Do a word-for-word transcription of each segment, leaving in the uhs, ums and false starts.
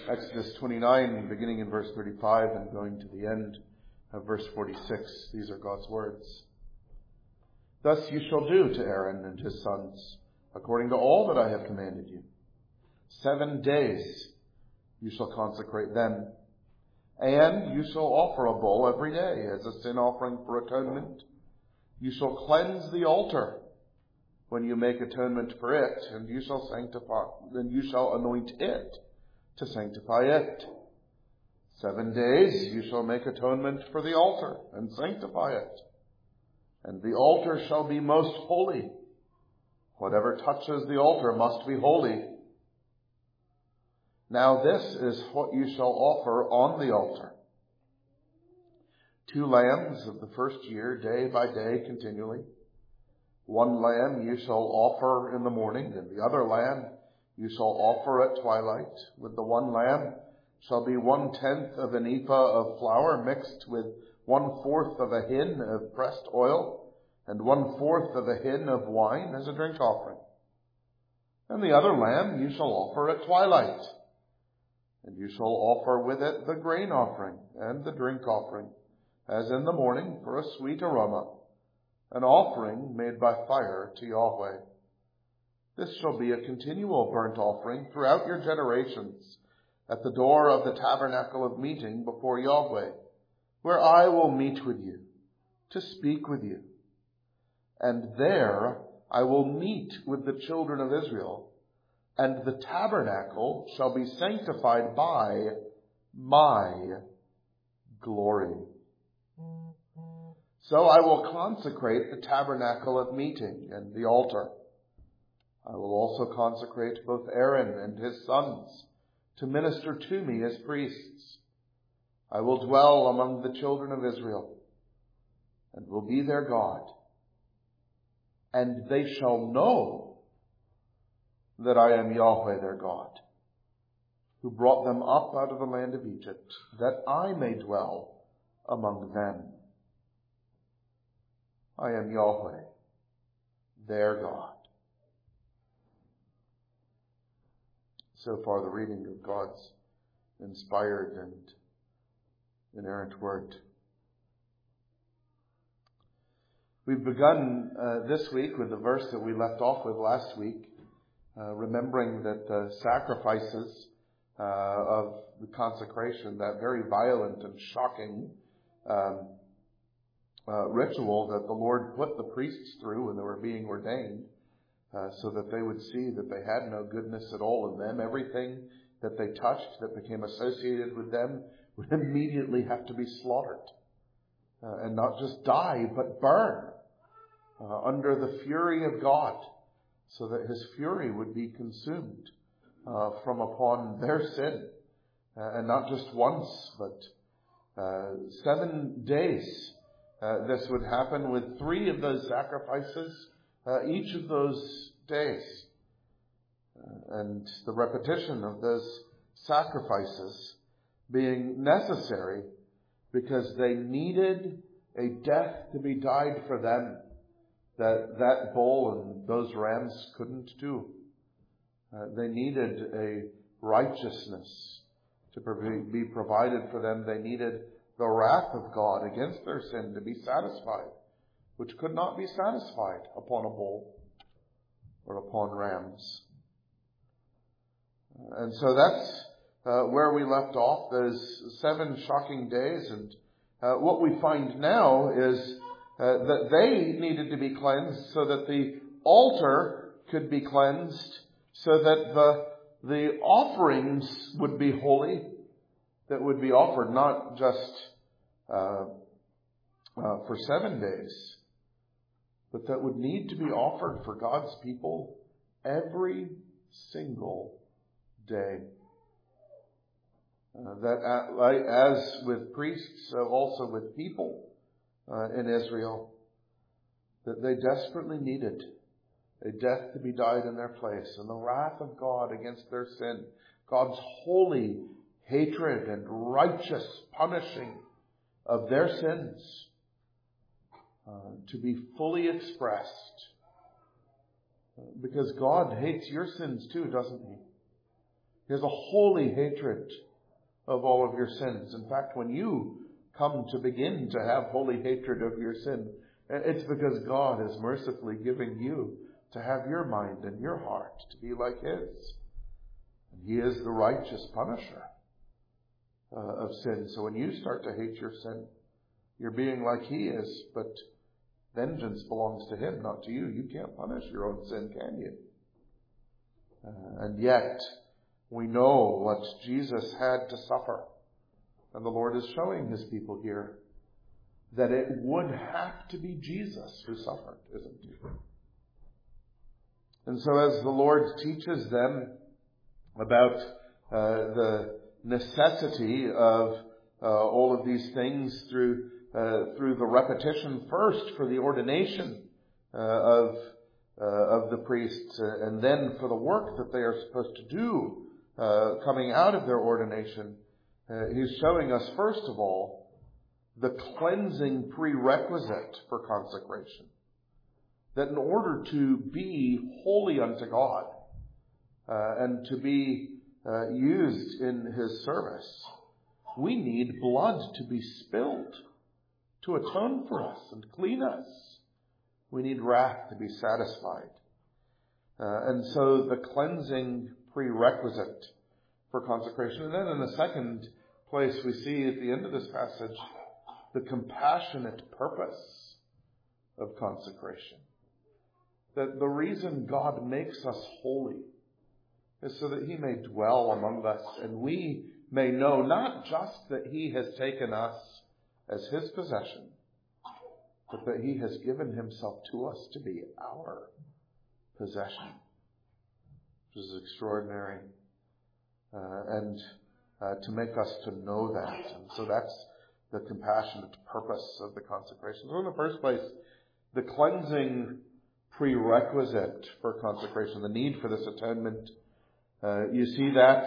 Exodus twenty-nine, beginning in verse thirty-five and going to the end of verse forty-six. These are God's words. Thus you shall do to Aaron and his sons, according to all that I have commanded you. Seven days you shall consecrate them, and you shall offer a bull every day as a sin offering for atonement. You shall cleanse the altar when you make atonement for it, and you shall sanctify, and you shall anoint it to sanctify it. Seven days you shall make atonement for the altar and sanctify it. And the altar shall be most holy. Whatever touches the altar must be holy. Now this is what you shall offer on the altar. Two lambs of the first year, day by day, continually. One lamb you shall offer in the morning, and the other lamb you shall offer at twilight. With the one lamb shall be one-tenth of an ephah of flour mixed with one-fourth of a hin of pressed oil, and one-fourth of a hin of wine as a drink offering. And the other lamb you shall offer at twilight. And you shall offer with it the grain offering and the drink offering, as in the morning, for a sweet aroma, an offering made by fire to Yahweh. This shall be a continual burnt offering throughout your generations at the door of the tabernacle of meeting before Yahweh, where I will meet with you to speak with you. And there I will meet with the children of Israel, and the tabernacle shall be sanctified by my glory. So I will consecrate the tabernacle of meeting and the altar. I will also consecrate both Aaron and his sons to minister to me as priests. I will dwell among the children of Israel and will be their God. And they shall know that I am Yahweh their God, who brought them up out of the land of Egypt, that I may dwell among them. I am Yahweh their God. So far, the reading of God's inspired and inerrant word. We've begun uh, this week with the verse that we left off with last week, uh, remembering that the sacrifices uh, of the consecration, that very violent and shocking um, uh, ritual that the Lord put the priests through when they were being ordained, Uh, so that they would see that they had no goodness at all in them. Everything that they touched that became associated with them would immediately have to be slaughtered. Uh, and not just die, but burn uh, under the fury of God, so that his fury would be consumed uh, from upon their sin. Uh, and not just once, but uh, seven days. Uh, this would happen with three of those sacrifices Uh, each of those days. Uh, and the repetition of those sacrifices being necessary because they needed a death to be died for them that that bull and those rams couldn't do. Uh, they needed a righteousness to be provided for them. They needed the wrath of God against their sin to be satisfied, which could not be satisfied upon a bull or upon rams. And so that's uh, where we left off, those seven shocking days. And uh, what we find now is uh, that they needed to be cleansed so that the altar could be cleansed, so that the, the offerings would be holy, that would be offered not just uh, uh, for seven days, but that would need to be offered for God's people every single day. Uh, that uh, as with priests, so also with people uh, in Israel, that they desperately needed a death to be died in their place, and the wrath of God against their sin, God's holy hatred and righteous punishing of their sins, Uh, to be fully expressed. Uh, because God hates your sins too, doesn't he? He has a holy hatred of all of your sins. In fact, when you come to begin to have holy hatred of your sin, it's because God is mercifully giving you to have your mind and your heart to be like His. And He is the righteous punisher uh, of sin. So when you start to hate your sin, you're being like He is, but vengeance belongs to Him, not to you. You can't punish your own sin, can you? Uh, and yet, we know what Jesus had to suffer. And the Lord is showing His people here that it would have to be Jesus who suffered, isn't it? And so as the Lord teaches them about uh, the necessity of uh, all of these things through uh, through the repetition first for the ordination uh, of uh, of the priests, uh, and then for the work that they are supposed to do uh, coming out of their ordination, uh, He's showing us first of all the cleansing prerequisite for consecration. That in order to be holy unto God uh, and to be uh, used in His service, we need blood to be spilled to atone for us and clean us. We need wrath to be satisfied. Uh, and so the cleansing prerequisite for consecration. And then in the second place we see at the end of this passage the compassionate purpose of consecration. That the reason God makes us holy is so that He may dwell among us and we may know not just that He has taken us as His possession, but that He has given Himself to us to be our possession, which is extraordinary, uh, and uh, to make us to know that. And so that's the compassionate purpose of the consecration. So in the first place, the cleansing prerequisite for consecration, the need for this atonement. Uh, you see that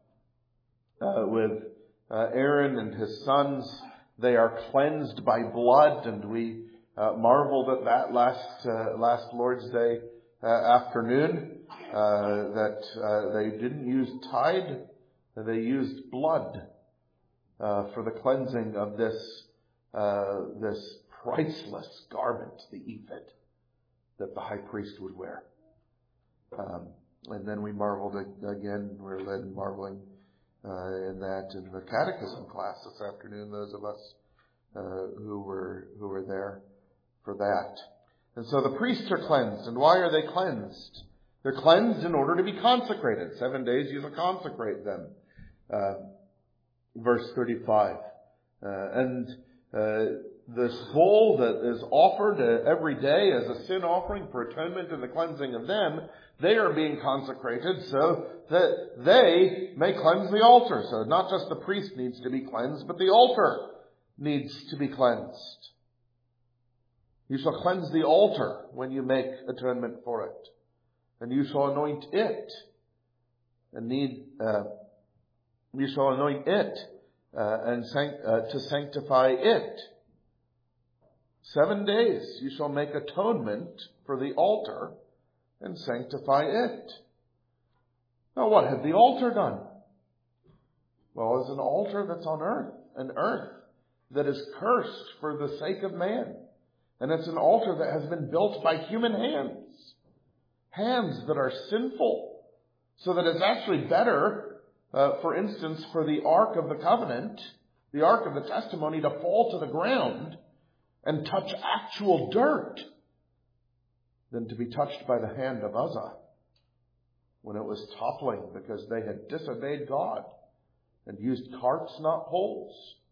uh, with uh, Aaron and his sons. They are cleansed by blood, and we uh, marveled at that last uh, last Lord's Day uh, afternoon, uh, that uh, they didn't use tide, they used blood uh, for the cleansing of this uh, this priceless garment, the ephod, that the high priest would wear. Um, and then we marveled again, we're led in marveling uh, in that in the catechism class this afternoon, those of us uh, who were who were there for that. And so the priests are cleansed. And why are they cleansed? They're cleansed in order to be consecrated. Seven days you shall consecrate them. Uh, verse thirty-five. Uh, and uh, this bull that is offered uh, every day as a sin offering for atonement and the cleansing of them, they are being consecrated so that they may cleanse the altar. So not just the priest needs to be cleansed, but the altar needs to be cleansed. You shall cleanse the altar when you make atonement for it. And you shall anoint it. And need, uh, you shall anoint it uh, and sanct- uh, to sanctify it. Seven days you shall make atonement for the altar and sanctify it. Now what had the altar done? Well, it's an altar that's on earth, an earth that is cursed for the sake of man. And it's an altar that has been built by human hands. Hands that are sinful. So that it's actually better, uh, for instance, for the Ark of the Covenant, the Ark of the Testimony, to fall to the ground and touch actual dirt than to be touched by the hand of Uzzah when it was toppling because they had disobeyed God and used carts, not poles.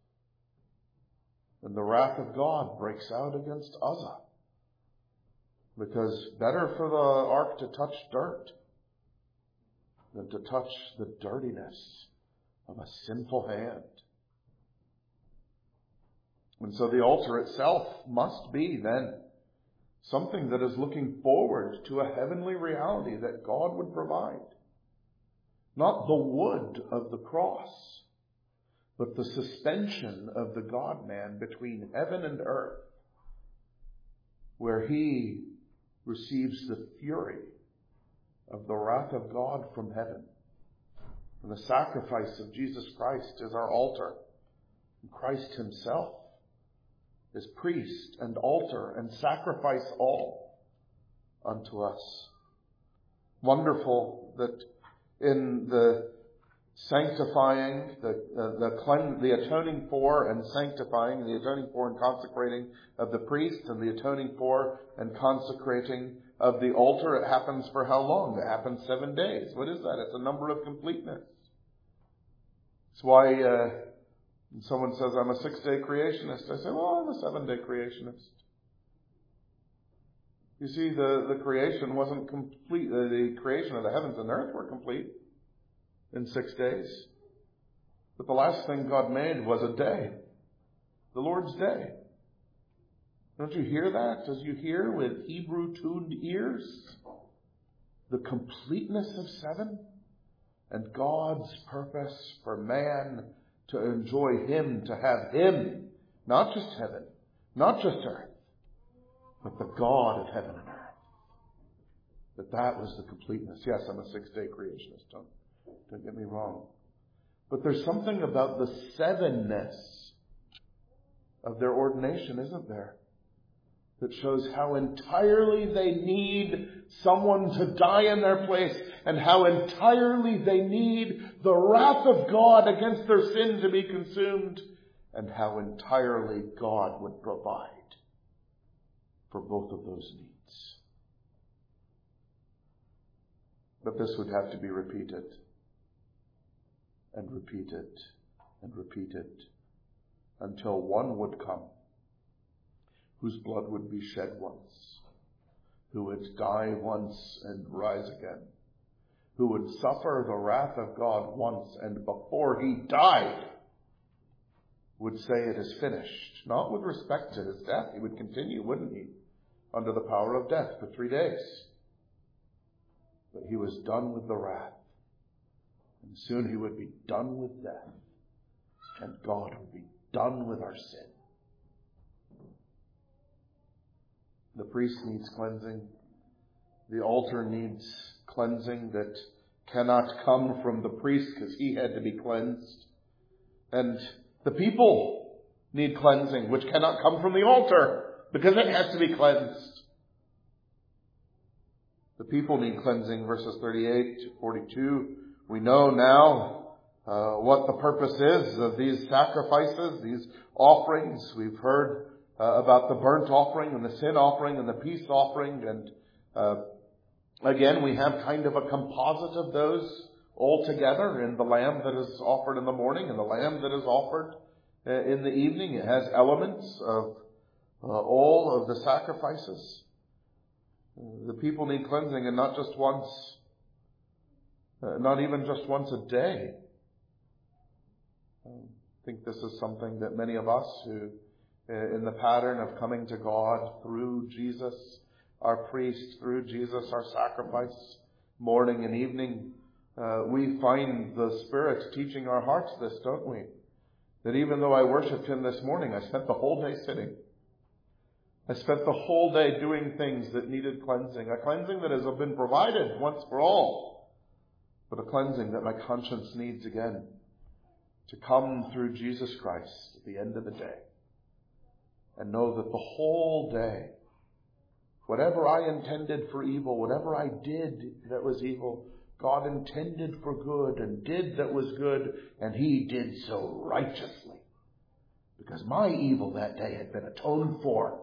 And the wrath of God breaks out against Uzzah. Because better for the ark to touch dirt than to touch the dirtiness of a sinful hand. And so the altar itself must be then something that is looking forward to a heavenly reality that God would provide. Not the wood of the cross, but the suspension of the God-man between heaven and earth, where He receives the fury of the wrath of God from heaven And the sacrifice of Jesus Christ is our altar. And Christ himself is priest and altar and sacrifice all unto us. Wonderful that in the sanctifying, the uh, the, clean, the atoning for and sanctifying, the atoning for and consecrating of the priest, and the atoning for and consecrating of the altar, it happens for how long? It happens seven days. What is that? It's a number of completeness. That's why uh, when someone says, I'm a six-day creationist, I say, well, I'm a seven-day creationist. You see, the, the creation wasn't complete. Uh, the creation of the heavens and earth were complete in six days. But the last thing God made was a day. The Lord's day. Don't you hear that? Does you hear with Hebrew-tuned ears the completeness of seven? And God's purpose for man to enjoy Him, to have Him, not just heaven, not just earth, but the God of heaven and earth. That that was the completeness. Yes, I'm a six-day creationist. Don't, don't get me wrong. But there's something about the sevenness of their ordination, isn't there? That shows how entirely they need someone to die in their place, and how entirely they need the wrath of God against their sin to be consumed, and how entirely God would provide for both of those needs. But this would have to be repeated, and repeated, and repeated, until one would come whose blood would be shed once, who would die once and rise again, who would suffer the wrath of God once, and before he died would say it is finished. Not with respect to his death. He would continue, wouldn't he, under the power of death for three days. But he was done with the wrath. And soon he would be done with death. And God would be done with our sin. The priest needs cleansing. The altar needs cleansing that cannot come from the priest because he had to be cleansed. And the people need cleansing, which cannot come from the altar because it has to be cleansed. The people need cleansing, verses thirty-eight to forty-two. We know now uh, what the purpose is of these sacrifices, these offerings. We've heard Uh, about the burnt offering and the sin offering and the peace offering. And uh, again, we have kind of a composite of those all together in the lamb that is offered in the morning and the lamb that is offered uh, in the evening. It has elements of uh, all of the sacrifices. Uh, the people need cleansing, and not just once, uh, not even just once a day. I think this is something that many of us who in the pattern of coming to God through Jesus, our priest, through Jesus, our sacrifice, morning and evening, uh, we find the Spirit teaching our hearts this, don't we? That even though I worshipped Him this morning, I spent the whole day sitting. I spent the whole day doing things that needed cleansing. A cleansing that has been provided once for all, but a cleansing that my conscience needs again to come through Jesus Christ at the end of the day. And know that the whole day, whatever I intended for evil, whatever I did that was evil, God intended for good and did that was good, and He did so righteously. Because my evil that day had been atoned for.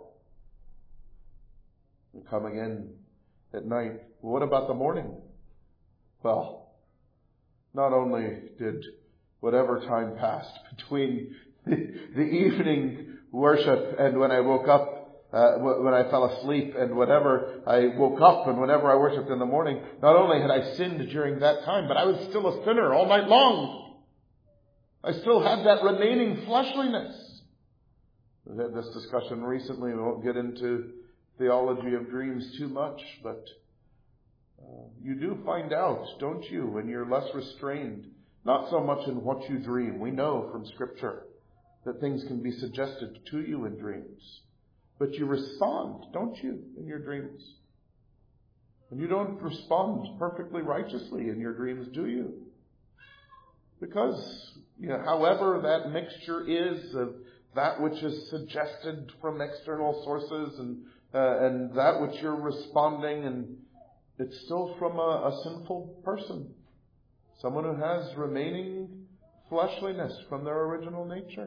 And come again at night. Well, what about the morning? Well, not only did whatever time passed between the, the evening worship and when I woke up, uh, when I fell asleep, and whenever I woke up and whenever I worshipped in the morning, not only had I sinned during that time, but I was still a sinner all night long. I still had that remaining fleshliness. We've had this discussion recently. We won't get into theology of dreams too much, but uh, you do find out, don't you, when you're less restrained, not so much in what you dream. We know from Scripture that things can be suggested to you in dreams. But you respond, don't you, in your dreams? And you don't respond perfectly righteously in your dreams, do you? Because, you know, however that mixture is of that which is suggested from external sources and uh, and that which you're responding, and it's still from a, a sinful person. Someone who has remaining fleshliness from their original nature.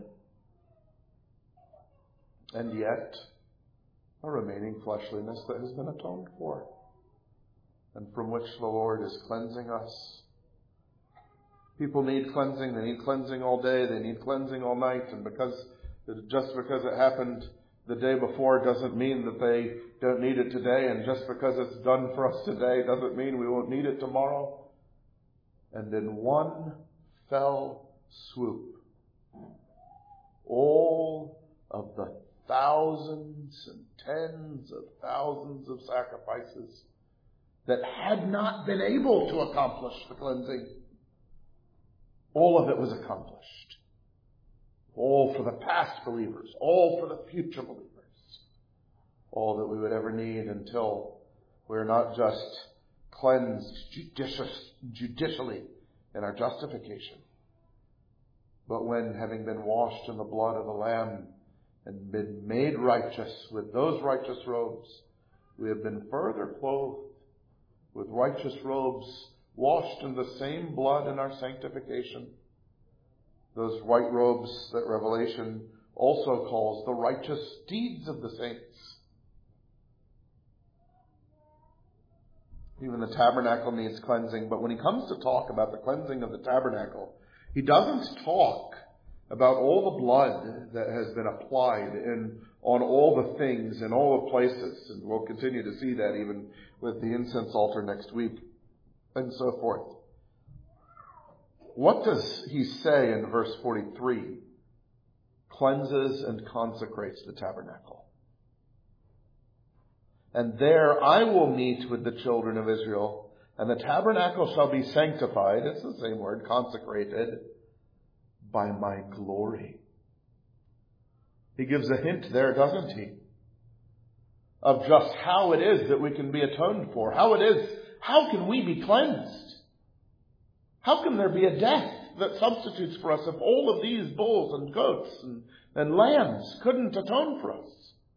And yet, a remaining fleshliness that has been atoned for, and from which the Lord is cleansing us. People need cleansing. They need cleansing all day. They need cleansing all night. And because just because it happened the day before doesn't mean that they don't need it today. And just because it's done for us today doesn't mean we won't need it tomorrow. And in one fell swoop, all of the thousands and tens of thousands of sacrifices that had not been able to accomplish the cleansing, all of it was accomplished. All for the past believers, all for the future believers, all that we would ever need until we're not just cleansed judicious, judicially in our justification, but when, having been washed in the blood of the Lamb and been made righteous with those righteous robes, we have been further clothed with righteous robes, washed in the same blood in our sanctification. Those white robes that Revelation also calls the righteous deeds of the saints. Even the tabernacle needs cleansing, but when he comes to talk about the cleansing of the tabernacle, he doesn't talk about all the blood that has been applied in on all the things in all the places. And we'll continue to see that even with the incense altar next week and so forth. What does he say in verse forty-three? Cleanses and consecrates the tabernacle. And there I will meet with the children of Israel, and the tabernacle shall be sanctified, it's the same word, consecrated, by my glory. He gives a hint there, doesn't he? Of just how it is that we can be atoned for. How it is, how can we be cleansed? How can there be a death that substitutes for us if all of these bulls and goats and, and lambs couldn't atone for us?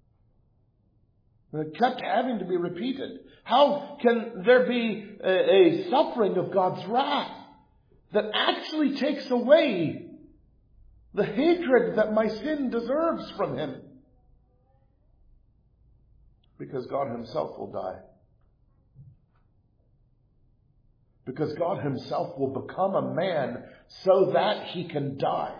It kept having to be repeated. How can there be a, a suffering of God's wrath that actually takes away the hatred that my sin deserves from him? Because God himself will die. Because God himself will become a man so that he can die.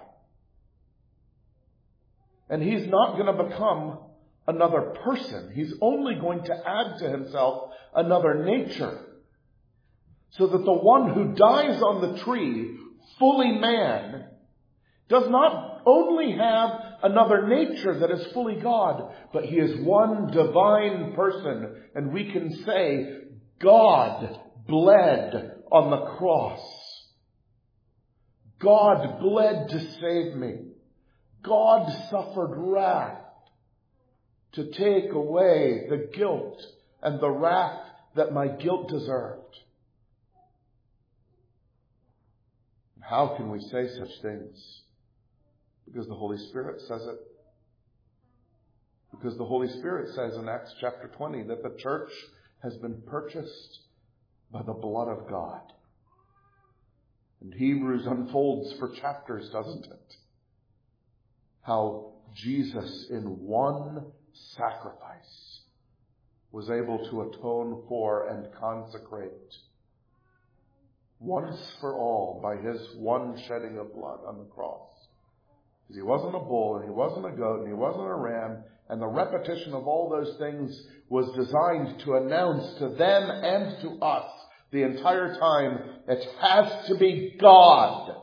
And he's not going to become another person. He's only going to add to himself another nature. So that the one who dies on the tree, fully man, does not only have another nature that is fully God, but he is one divine person. And we can say, God bled on the cross. God bled to save me. God suffered wrath to take away the guilt and the wrath that my guilt deserved. How can we say such things? Because the Holy Spirit says it. Because the Holy Spirit says in Acts chapter twenty that the church has been purchased by the blood of God. And Hebrews unfolds for chapters, doesn't it? How Jesus in one sacrifice was able to atone for and consecrate once for all by his one shedding of blood on the cross. Because he wasn't a bull, and he wasn't a goat, and he wasn't a ram, and the repetition of all those things was designed to announce to them and to us the entire time, it has to be God.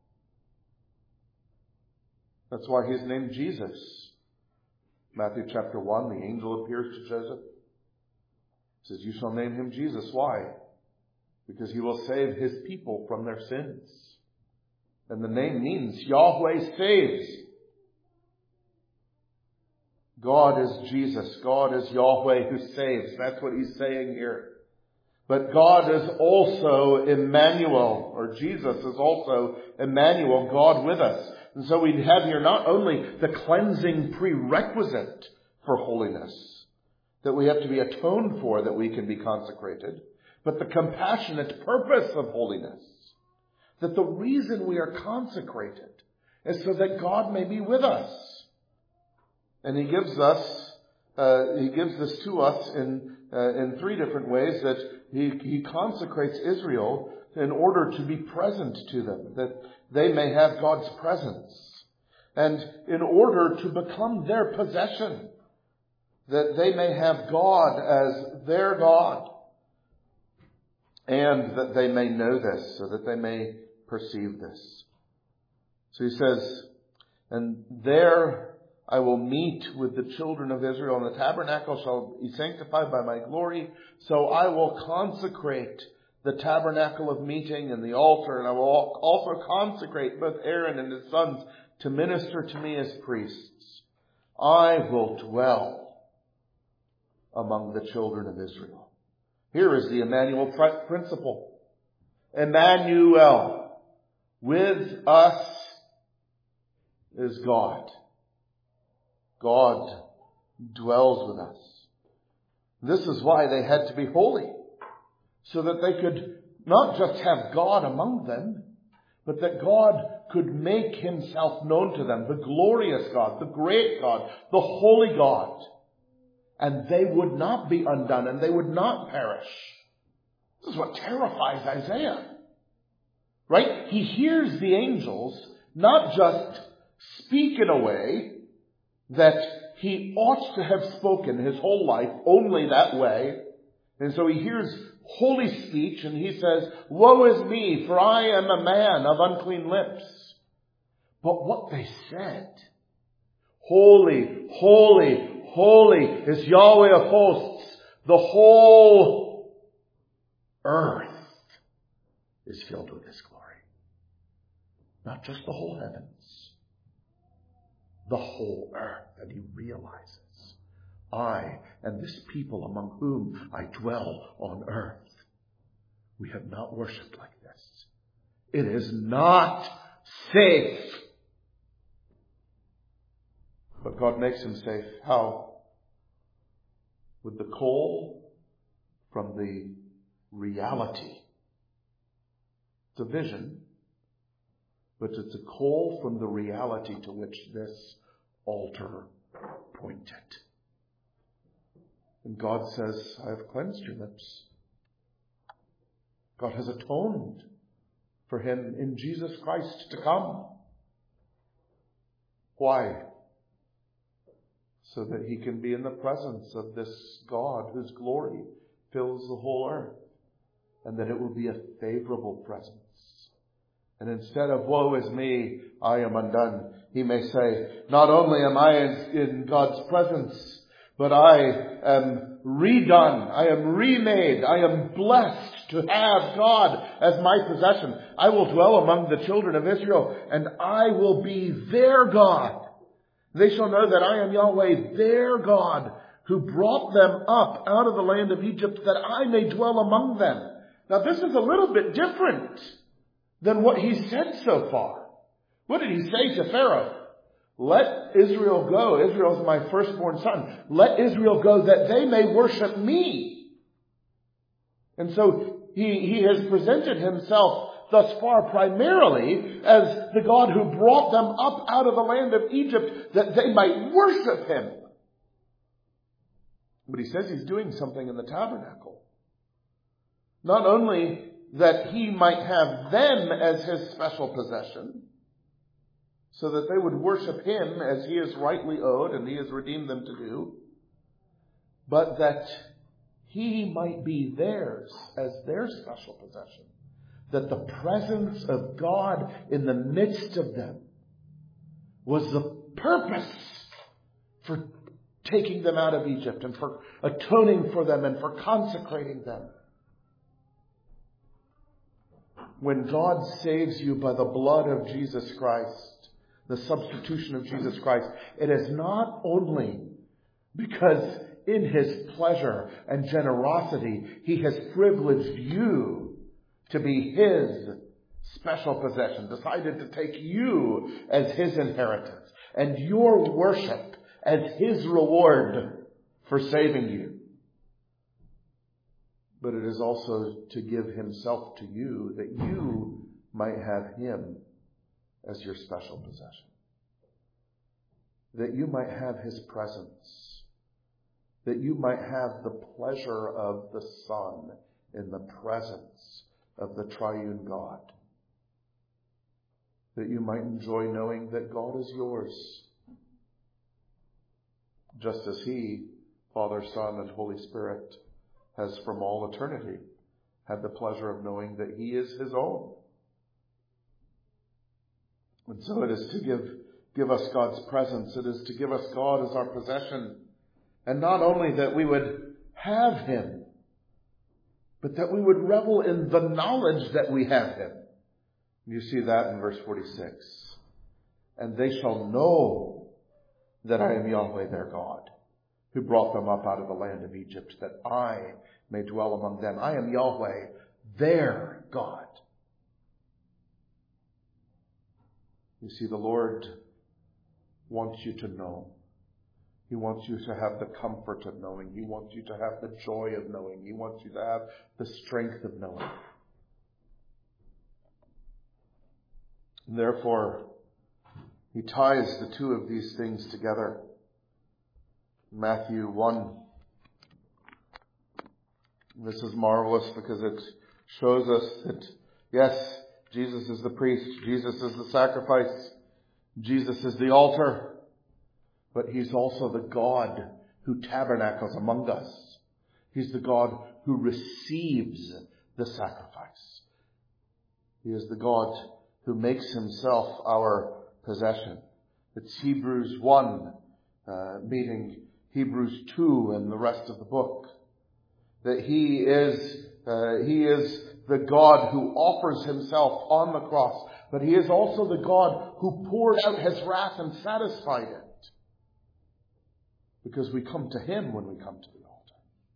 That's why he's named Jesus. Matthew chapter one, the angel appears to Joseph. He says, you shall name him Jesus. Why? Because he will save his people from their sins. And the name means Yahweh saves. God is Jesus. God is Yahweh who saves. That's what he's saying here. But God is also Emmanuel, or Jesus is also Emmanuel, God with us. And so we have here not only the cleansing prerequisite for holiness, that we have to be atoned for that we can be consecrated, but the compassionate purpose of holiness, that the reason we are consecrated is so that God may be with us. And he gives us, uh, he gives this to us in, uh, in three different ways, that he, he consecrates Israel in order to be present to them, that they may have God's presence, and in order to become their possession, that they may have God as their God, and that they may know this, so that they may perceive this. So he says, and there I will meet with the children of Israel, and the tabernacle shall be sanctified by my glory. So I will consecrate the tabernacle of meeting and the altar, and I will also consecrate both Aaron and his sons to minister to me as priests. I will dwell among the children of Israel. Here is the Emmanuel principle. Emmanuel, with us is God. God dwells with us. This is why they had to be holy, so that they could not just have God among them, but that God could make himself known to them, the glorious God, the great God, the holy God. And they would not be undone, and they would not perish. This is what terrifies Isaiah. Right? He hears the angels not just speak in a way that he ought to have spoken his whole life only that way. And so he hears holy speech and he says, woe is me, for I am a man of unclean lips. But what they said, holy, holy, holy is Yahweh of hosts. The whole earth is filled with his glory. Not just the whole heavens. The whole earth, that he realizes, I and this people among whom I dwell on earth, we have not worshipped like this. It is not safe. But God makes him safe. How? With the call from the reality. It's a vision, but it's a call from the reality to which this altar pointed. And God says, I have cleansed your lips. God has atoned for him in Jesus Christ to come. Why? So that he can be in the presence of this God whose glory fills the whole earth. And that it will be a favorable presence. And instead of woe is me, I am undone, he may say, not only am I in, in God's presence, but I am redone, I am remade, I am blessed to have God as my possession. I will dwell among the children of Israel, and I will be their God. They shall know that I am Yahweh, their God, who brought them up out of the land of Egypt, that I may dwell among them. Now this is a little bit different than what he said so far. What did he say to Pharaoh? Let Israel go. Israel is my firstborn son. Let Israel go that they may worship me. And so he, he has presented himself thus far primarily as the God who brought them up out of the land of Egypt that they might worship him. But he says he's doing something in the tabernacle. Not only that he might have them as his special possession, so that they would worship him as he is rightly owed and he has redeemed them to do, but that he might be theirs as their special possession. That the presence of God in the midst of them was the purpose for taking them out of Egypt and for atoning for them and for consecrating them. When God saves you by the blood of Jesus Christ, the substitution of Jesus Christ, it is not only because in His pleasure and generosity, He has privileged you to be His special possession, decided to take you as His inheritance and your worship as His reward for saving you. But it is also to give Himself to you that you might have Him as your special possession. That you might have His presence. That you might have the pleasure of the Son in the presence of the triune God. That you might enjoy knowing that God is yours. Just as He, Father, Son, and Holy Spirit, has from all eternity had the pleasure of knowing that He is His own. And so it is to give, give us God's presence. It is to give us God as our possession. And not only that we would have Him, but that we would revel in the knowledge that we have Him. You see that in verse forty-six. And they shall know that I am Yahweh their God, who brought them up out of the land of Egypt, that I may dwell among them. I am Yahweh, their God. You see, the Lord wants you to know. He wants you to have the comfort of knowing. He wants you to have the joy of knowing. He wants you to have the strength of knowing. And therefore, He ties the two of these things together. Matthew one. This is marvelous because it shows us that, yes, Jesus is the priest. Jesus is the sacrifice. Jesus is the altar. But He's also the God who tabernacles among us. He's the God who receives the sacrifice. He is the God who makes Himself our possession. It's Hebrews one uh, meeting Hebrews two and the rest of the book. That He is, uh, He is the God who offers Himself on the cross. But He is also the God who poured out His wrath and satisfied it. Because we come to Him when we come to the altar.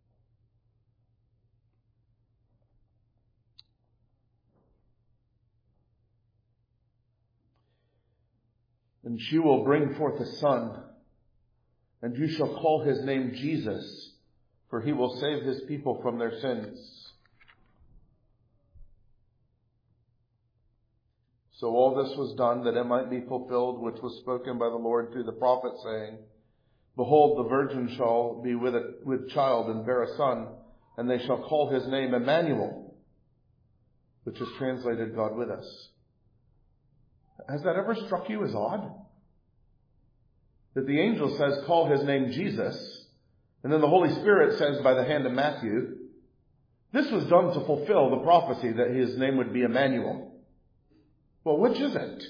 And she will bring forth a son, and you shall call His name Jesus, for He will save His people from their sins. So all this was done that it might be fulfilled, which was spoken by the Lord through the prophet, saying, Behold, the virgin shall be with a with child and bear a son, and they shall call His name Emmanuel, which is translated God with us. Has that ever struck you as odd? That the angel says, call His name Jesus, and then the Holy Spirit says by the hand of Matthew, this was done to fulfill the prophecy that His name would be Emmanuel. Well, which is it?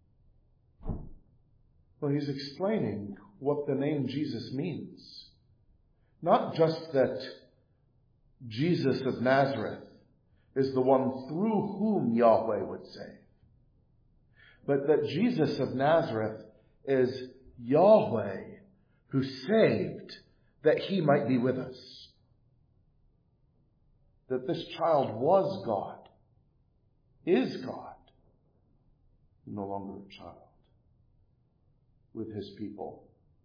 Well, He's explaining what the name Jesus means. Not just that Jesus of Nazareth is the one through whom Yahweh would save, but that Jesus of Nazareth is Yahweh who saved that He might be with us. That this child was God, is God, no longer a child, with His people.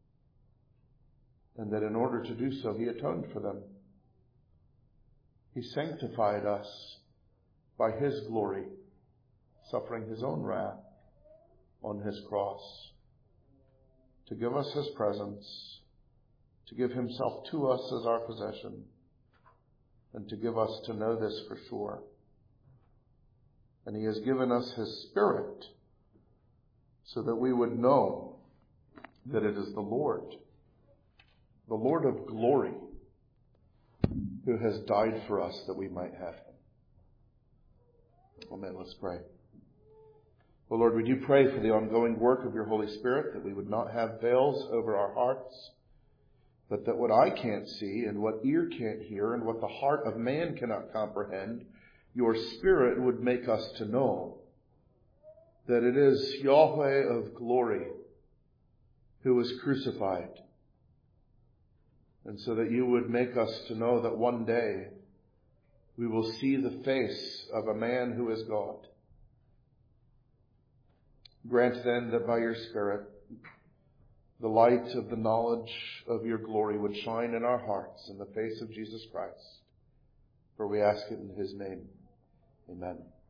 And that in order to do so, He atoned for them. He sanctified us by His glory, suffering His own wrath on His cross, to give us His presence, to give Himself to us as our possession, and to give us to know this for sure. And He has given us His Spirit so that we would know that it is the Lord, the Lord of glory, who has died for us that we might have Him. Amen. Let's pray. Oh Lord, would you pray for the ongoing work of your Holy Spirit, that we would not have veils over our hearts, but that what I can't see and what ear can't hear and what the heart of man cannot comprehend, your Spirit would make us to know that it is Yahweh of glory who was crucified, and so that you would make us to know that one day we will see the face of a man who is God. Grant then that by your Spirit, the light of the knowledge of your glory would shine in our hearts in the face of Jesus Christ. For we ask it in his name. Amen.